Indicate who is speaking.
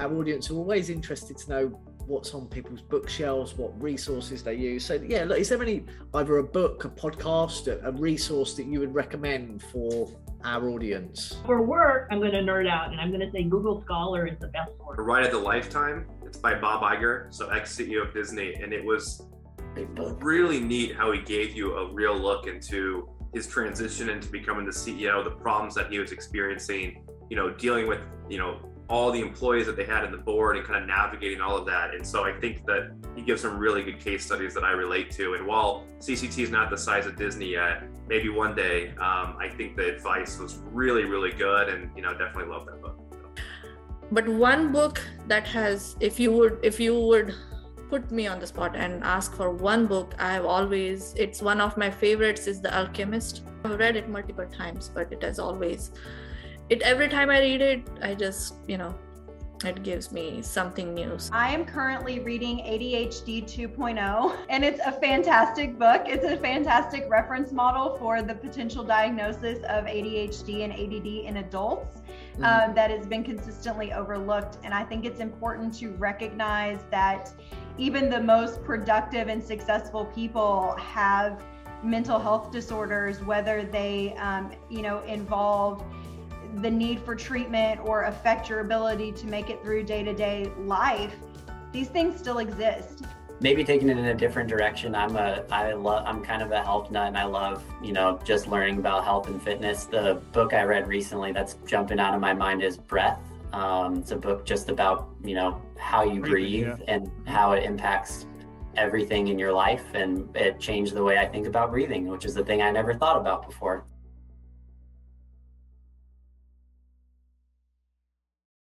Speaker 1: our audience are always interested to know what's on people's bookshelves, what resources they use. So yeah, look, is there either a book, a podcast, a resource that you would recommend for our audience?
Speaker 2: For work, I'm going to nerd out and I'm going to say Google Scholar is the best source.
Speaker 3: A Ride of the Lifetime. It's by Bob Iger, so ex-CEO of Disney, and it was really neat how he gave you a real look into his transition into becoming the CEO, the problems that he was experiencing, dealing with, all the employees that they had in the board and kind of navigating all of that. And so I think that he gives some really good case studies that I relate to. And while CCT is not the size of Disney yet, maybe one day, I think the advice was really, really good, and definitely love that book.
Speaker 4: But one book that has, if you would put me on the spot and ask for one book, it's one of my favorites, is The Alchemist. I've read it multiple times, but every time I read it, I just, it gives me something new.
Speaker 5: I am currently reading ADHD 2.0, and it's a fantastic book. It's a fantastic reference model for the potential diagnosis of ADHD and ADD in adults that has been consistently overlooked. And I think it's important to recognize that even the most productive and successful people have mental health disorders, whether they, involve the need for treatment or affect your ability to make it through day-to-day life. These things still exist.
Speaker 6: Maybe taking it in a different direction. I'm kind of a health nut, and I love, just learning about health and fitness. The book I read recently that's jumping out of my mind is Breath. It's a book just about, how you breathe and how it impacts everything in your life. And it changed the way I think about breathing, which is the thing I never thought about before.